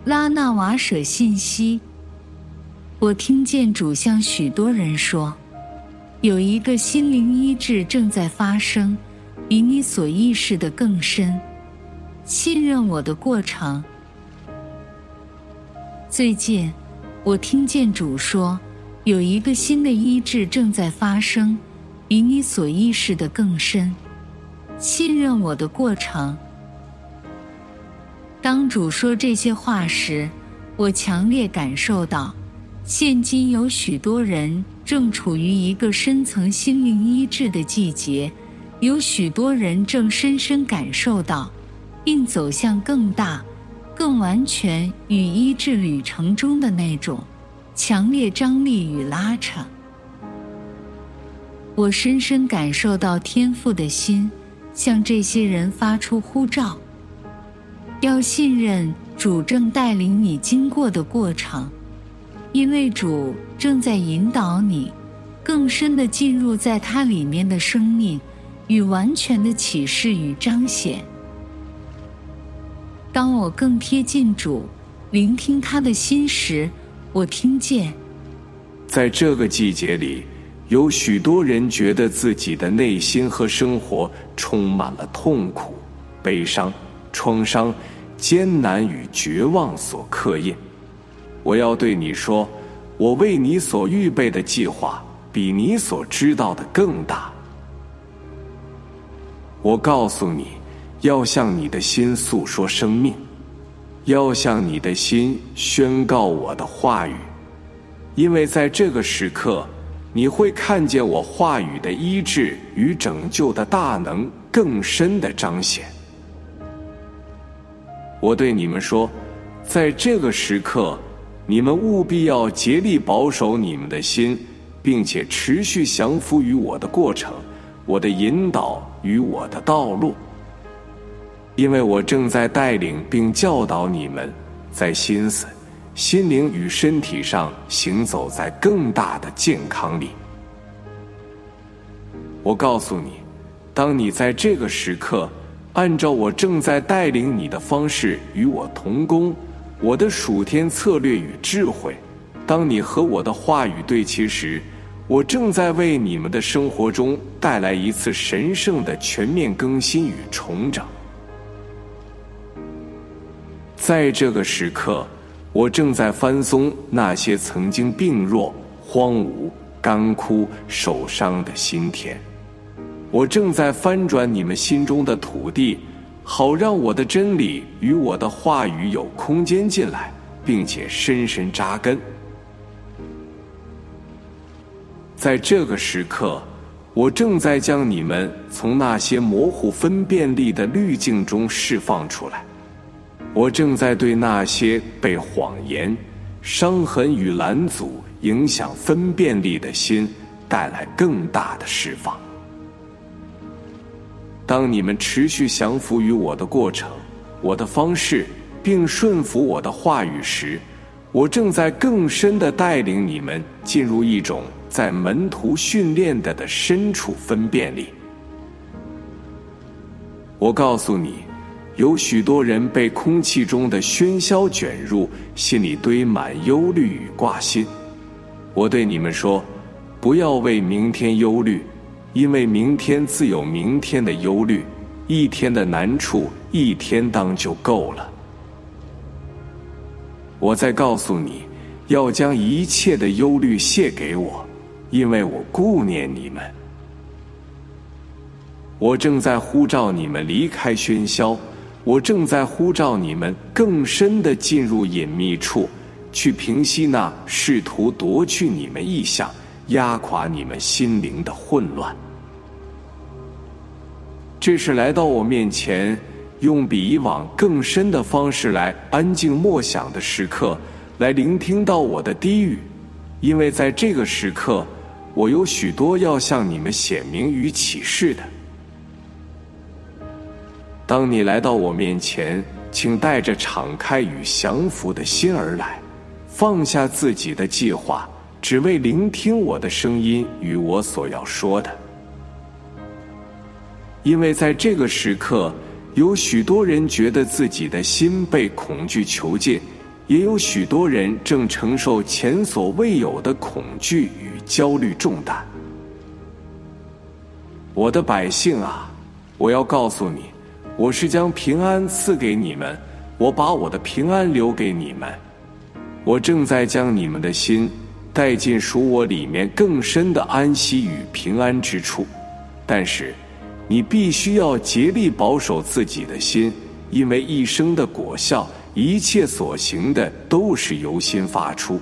拉纳瓦舍信息。我听见主向许多人说，有一个心灵医治正在发生，比你所意识的更深。信任我的过程。最近，我听见主说，有一个新的医治正在发生，比你所意识的更深。信任我的过程。当主说这些话时，我强烈感受到，现今有许多人正处于一个深层心灵医治的季节，有许多人正深深感受到，并走向更大、更完全与医治旅程中的那种强烈张力与拉扯。我深深感受到天父的心向这些人发出呼召，要信任主正带领你经过的过程，因为主正在引导你更深地进入在他里面的生命与完全的启示与彰显。当我更贴近主，聆听他的心时，我听见， 在这个季节里，有许多人觉得自己的内心和生活充满了痛苦、悲伤、创伤、艰难与绝望所刻印。我要对你说，我为你所预备的计划比你所知道的更大。我告诉你，要向你的心诉说生命，要向你的心宣告我的话语，因为在这个时刻，你会看见我话语的医治与拯救的大能更深的彰显。我对你们说，在这个时刻，你们务必要竭力保守你们的心，并且持续降服于我的过程，我的引导与我的道路。因为我正在带领并教导你们，在心思、心灵与身体上行走在更大的健康里。我告诉你，当你在这个时刻按照我正在带领你的方式与我同工，我的属天策略与智慧，当你和我的话语对齐时，我正在为你们的生活中带来一次神圣的全面更新与重整。在这个时刻，我正在翻松那些曾经病弱、荒芜、干枯、受伤的心田。我正在翻转你们心中的土地，好让我的真理与我的话语有空间进来，并且深深扎根。在这个时刻，我正在将你们从那些模糊分辨力的滤镜中释放出来。我正在对那些被谎言、伤痕与拦阻影响分辨力的心带来更大的释放。当你们持续降服于我的过程、我的方式，并顺服我的话语时，我正在更深地带领你们进入一种在门徒训练的深处分辨力。我告诉你，有许多人被空气中的喧嚣卷入，心里堆满忧虑与挂心。我对你们说，不要为明天忧虑，因为明天自有明天的忧虑，一天的难处一天当就够了。我再告诉你，要将一切的忧虑卸给我，因为我顾念你们。我正在呼召你们离开喧嚣，我正在呼召你们更深地进入隐秘处，去平息那试图夺去你们意象、压垮你们心灵的混乱。这是来到我面前，用比以往更深的方式来安静默想的时刻，来聆听到我的低语，因为在这个时刻，我有许多要向你们显明与启示的。当你来到我面前，请带着敞开与降服的心而来，放下自己的计划，只为聆听我的声音与我所要说的。因为在这个时刻，有许多人觉得自己的心被恐惧囚禁， 也有许多人正承受前所未有的恐惧与焦虑重担。我的百姓啊，我要告诉你，我是将平安赐给你们，我把我的平安留给你们。我正在将你们的心带进属我里面更深的安息与平安之处，但是你必须要竭力保守自己的心，因为一生的果效，一切所行的都是由心发出。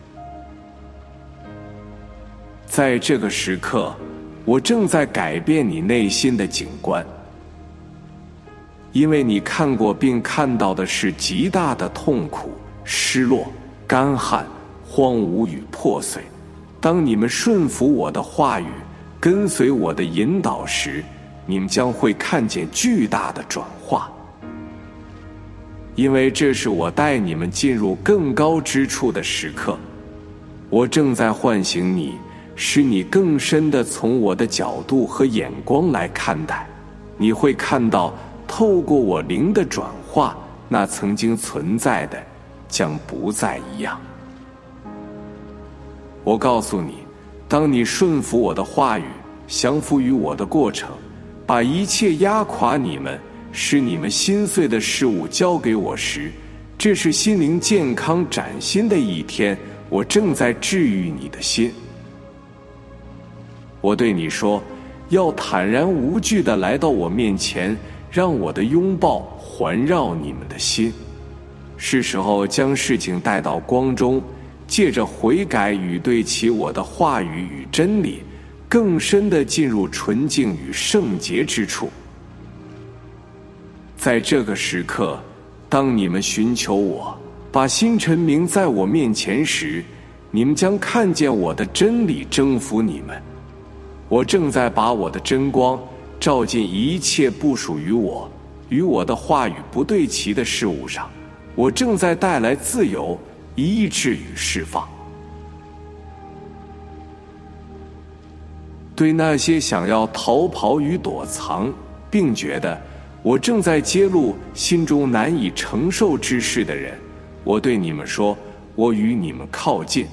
在这个时刻，我正在改变你内心的景观，因为你看过并看到的是极大的痛苦、失落、干旱、荒芜与破碎。当你们顺服我的话语，跟随我的引导时，你们将会看见巨大的转化。因为这是我带你们进入更高之处的时刻，我正在唤醒你，使你更深地从我的角度和眼光来看待。你会看到，透过我灵的转化，那曾经存在的将不再一样。我告诉你，当你顺服我的话语，降服于我的过程，把一切压垮你们，使你们心碎的事物交给我时，这是心灵健康崭新的一天。我正在治愈你的心。我对你说，要坦然无惧地来到我面前，让我的拥抱环绕你们的心。是时候将事情带到光中，借着悔改与对齐我的话语与真理，更深地进入纯净与圣洁之处。在这个时刻，当你们寻求我，把心陈明在我面前时，你们将看见我的真理征服你们。我正在把我的真光照进一切不属于我、与我的话语不对齐的事物上。我正在带来自由、医治与释放。对那些想要逃跑与躲藏，并觉得我正在揭露心中难以承受之事的人，我对你们说，我与你们靠近。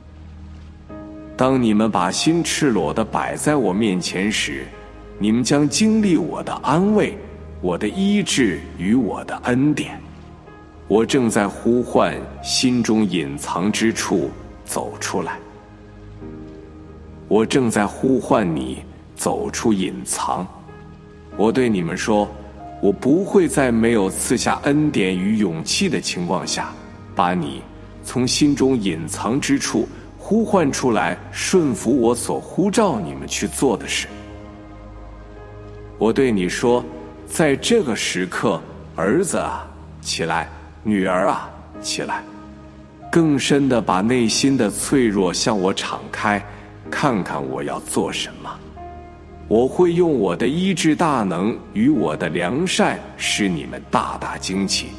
当你们把心赤裸地摆在我面前时，你们将经历我的安慰、我的医治与我的恩典。我正在呼唤心中隐藏之处走出来。我正在呼唤你走出隐藏。我对你们说，我不会在没有赐下恩典与勇气的情况下，把你从心中隐藏之处呼唤出来，顺服我所呼召你们去做的事。我对你说，在这个时刻，儿子啊，起来；女儿啊，起来。更深地把内心的脆弱向我敞开，看看我要做什么。我会用我的医治大能与我的良善，使你们大大惊奇。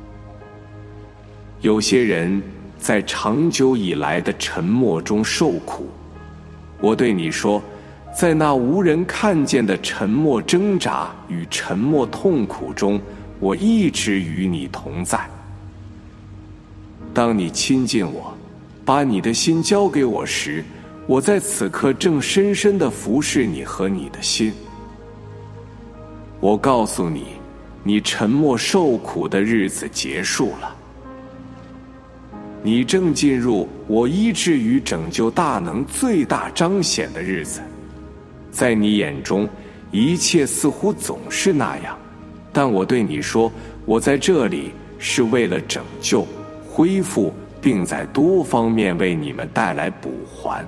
有些人在长久以来的沉默中受苦，我对你说，在那无人看见的沉默挣扎与沉默痛苦中，我一直与你同在。当你亲近我，把你的心交给我时，我在此刻正深深地服侍你和你的心。我告诉你，你沉默受苦的日子结束了。你正进入我医治与拯救大能最大彰显的日子。在你眼中，一切似乎总是那样，但我对你说，我在这里是为了拯救、恢复，并在多方面为你们带来补还。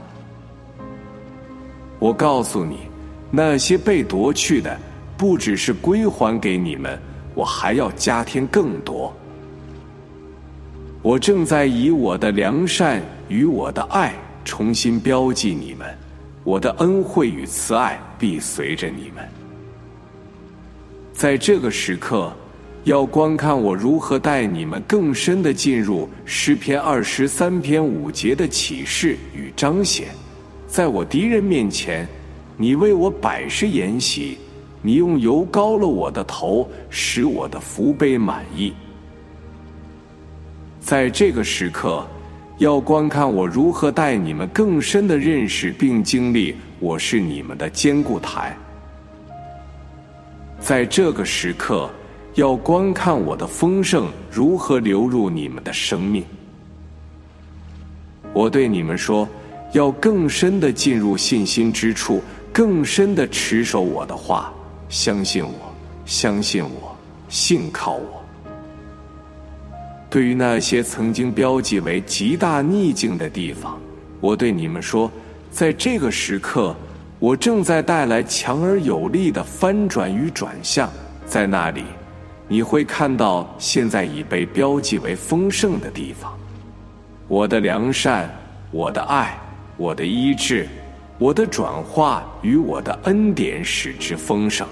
我告诉你，那些被夺去的，不只是归还给你们，我还要加添更多。我正在以我的良善与我的爱重新标记你们，我的恩惠与慈爱必随着你们。在这个时刻，要观看我如何带你们更深地进入诗篇23篇5节的启示与彰显。在我敌人面前，你为我百事筵席，你用油膏了我的头，使我的福杯满溢。 在这个时刻，要观看我如何带你们更深地认识并经历我是你们的坚固台。在这个时刻，要观看我的丰盛如何流入你们的生命。我对你们说，要更深地进入信心之处，更深地持守我的话，相信我，相信我，信靠我。对于那些曾经标记为极大逆境的地方，我对你们说，在这个时刻，我正在带来强而有力的翻转与转向。在那里，你会看到现在已被标记为丰盛的地方。我的良善，我的爱，我的医治，我的转化与我的恩典使之丰盛。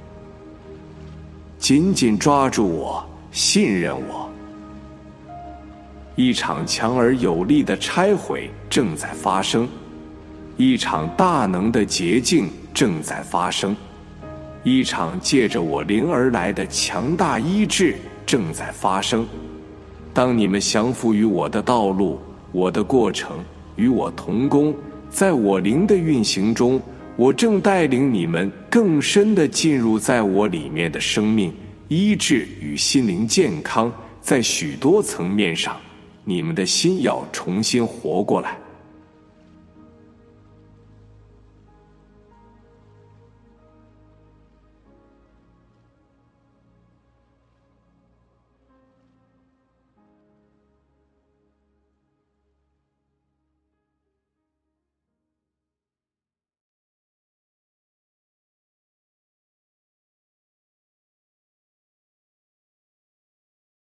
紧紧抓住我，信任我。一场强而有力的拆毁正在发生，一场大能的洁净正在发生，一场借着我灵而来的强大医治正在发生。当你们降服于我的道路，我的过程，与我同工，在我灵的运行中，我正带领你们更深地进入在我里面的生命医治与心灵健康。在许多层面上，你们的心要重新活过来。